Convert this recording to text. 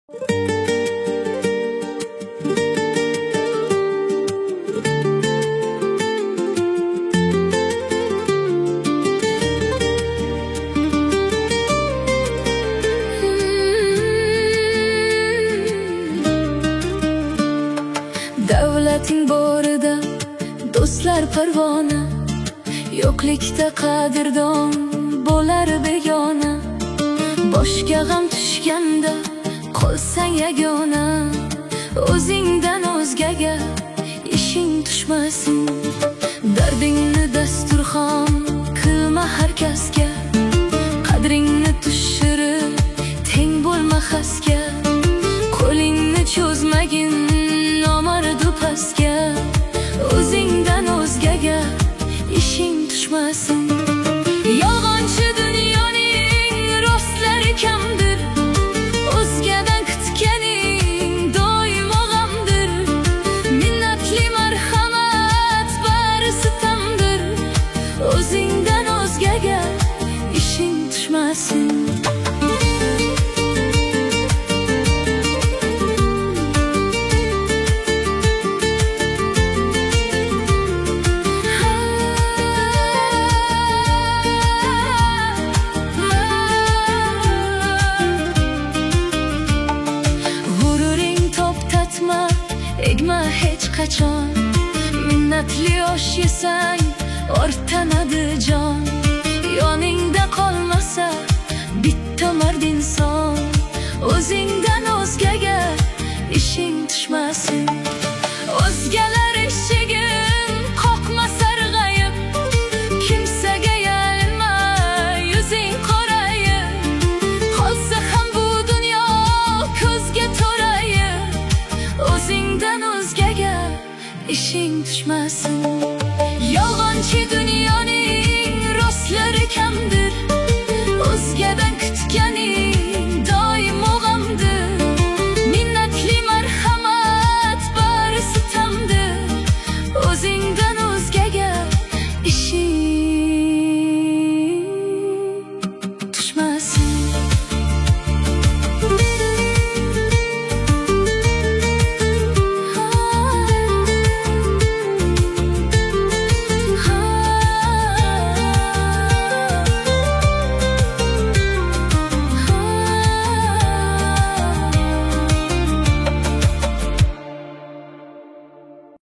Davlating borida do'stlar parvona, yo'qlikda qadrdon bo'lar begona. Boshga g'am tushganda qolsang yagona, o'zingdan o'zgaga ishing tushmasin. Dardingni dasturxon qilma har kasga, qadringni tushirib teng bo'lma xasga. Qo'lingni cho'zmagin nomardu pastga, o'zingdan o'zgaga ishing tushmasin. Yolg'onchi dunyoning rostlari kamdir, o'zgadan kutganing doimo g'amdir. Minnatli marhamat bari sitamdir, o'zingdan o'zgaga ishing tushmasin. Egma hech qachon, minnatli osh yesang orttanadi jon. Yoningda qolmasa bitta mard inson, o'zingdan o'zgaga ishing tushmasin. O'zgalar eshigin qoqma sarg'ayib, kimsaga yalinma yuzing qorayib. Qolsa ham bu dunyo ko'zga to'rayib, o'zingdan o'zgaga ishing tushmasin. Yolg'onchi dunyoning rostlari kamdir, o'zgadan kutgan